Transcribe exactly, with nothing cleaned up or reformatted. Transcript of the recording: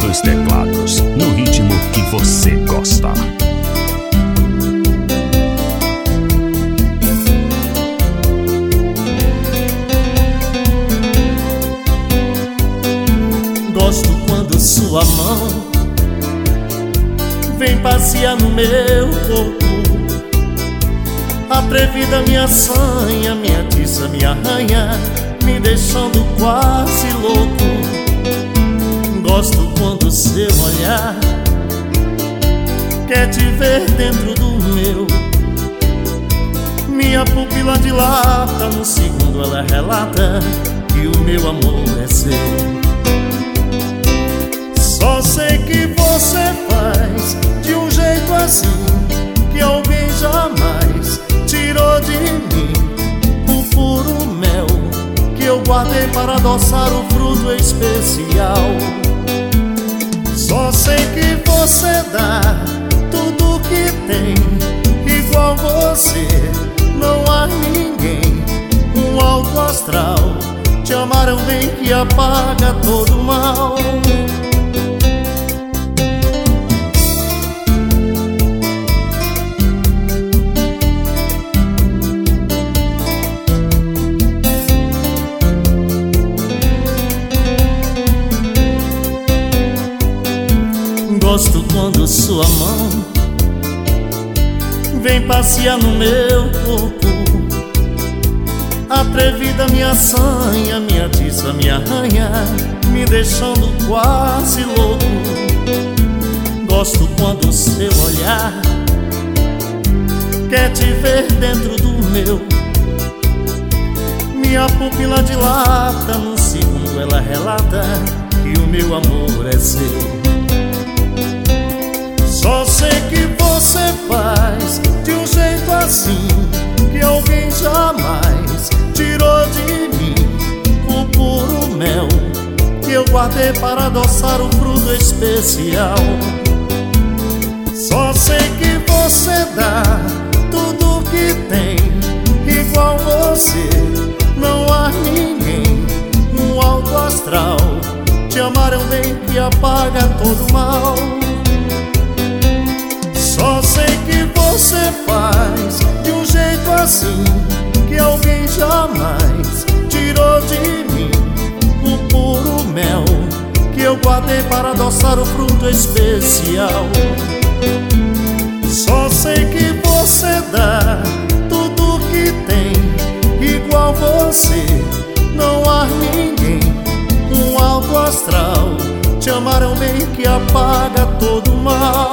dos teclados, no ritmo que você gosta. Gosto quando sua mão vem passear no meu corpo, atrevida, minha sanha, me atiça, me arranha, me deixando quase louco. Gosto quando seu olhar quer te ver dentro do meu. Minha pupila dilata, no segundo ela relata que o meu amor é seu. Só sei que você faz de um jeito assim que alguém jamais tirou de mim o puro mel que eu guardei para adoçar o fruto especial. Só sei que você dá tudo que tem, igual você não há ninguém. Um alto astral, te amaram bem que apaga todo o mal. Gosto quando sua mão vem passear no meu corpo, atrevida, minha sanha, me atiça, me arranha, me deixando quase louco. Gosto quando seu olhar quer te ver dentro do meu. Minha pupila dilata, no segundo ela relata que o meu amor é seu. Só sei que você faz de um jeito assim que alguém jamais tirou de mim o puro mel que eu guardei para adoçar o fruto especial. Só sei que você dá tudo que tem, igual você não há ninguém. Um alto astral, te amaram bem que apaga todo o mal. Só sei que você faz de um jeito assim que alguém jamais tirou de mim o puro mel que eu guardei para adoçar o fruto especial. Só sei que você dá tudo que tem, igual você não há ninguém. Um alto astral, te amaram bem que apaga todo o mal.